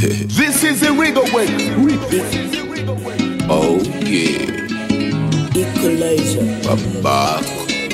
This is a Rigo way. Oh yeah. Equalizer. Baba.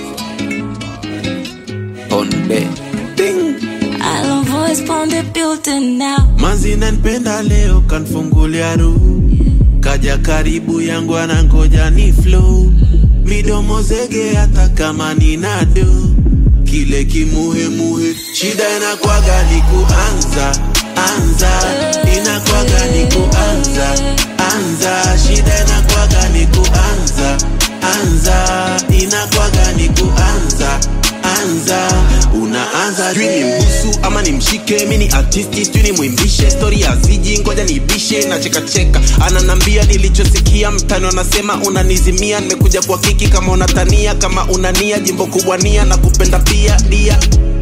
Ponde. Ding. I love voice on the building now. Manzi nanipenda leo kanfungulia roho. Kaja karibu yangu anangoja ni flow. Midomo zege hata kama ni nado. Kile kimuhe muhe. Shida inakwaga ni kuanza. Anza. Inakwaga ni kuanza. Anza. Shida inakwaga ni kuanza. Anza. Inakwaga ni kuanza. Anza. Unaanza Sijui ni mbusu ama ni mshike. Mini artisti sijui ni muimbishe. Story ya ziji ngoja nibishe. Na cheka cheka ananambia nilichosikia. Mtani wanasema unanizimia. Nimekuja kwa kiki kama unatania. Kama unania jimbo kubwania. Na kupenda pia dia.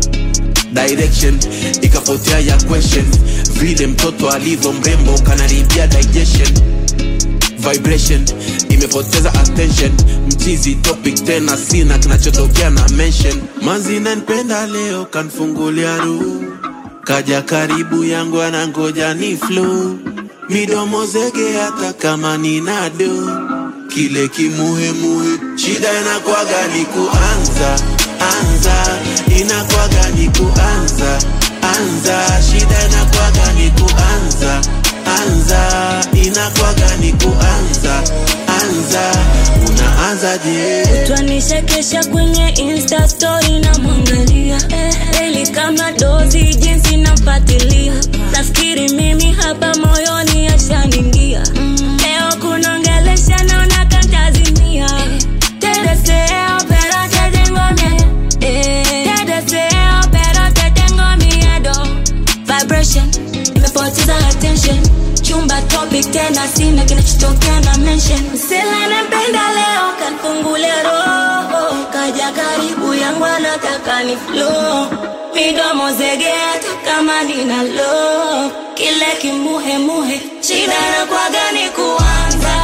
Direction ikapotea ya questions. Vile mtoto alivyo mrembo kanaribia digestion. Vibration imepoteza attention. Mchizi topic tena sina kinachotokea na mention. Manzi nanipenda leo kanfungulia roho. Kaja karibu yangu anangoja ni flow. Midomo zege hata kama ni nado. Kile kimuhe muhe. Shida inakwaga ni kuanza. Anza. Inakwaga ni kuanza. Anza. Shida inakwaga ni kuanza. Anza. Inakwaga ni kuanza. Anza. Unaanza je? Tuanishekesha kwenye Insta story na mwangalia. Eli kama dozi jinsi nampatilia. Nafikiri mimi hapa moyoni ashaningia. Leo kunongelesha naona kantazimia. Te deseo pero te tengo miedo. Te deseo pero te tengo miedo. Vibration imepoteza attention. Chumba topic tena sina kinachotokea na mention. Sila napenda leo kanfungulia roho. Kaja karibu yangu anataka ni flow. Midomo zege hata kama nina love. Kile kimuhe muhe. Shida inakwaga ni kuanza.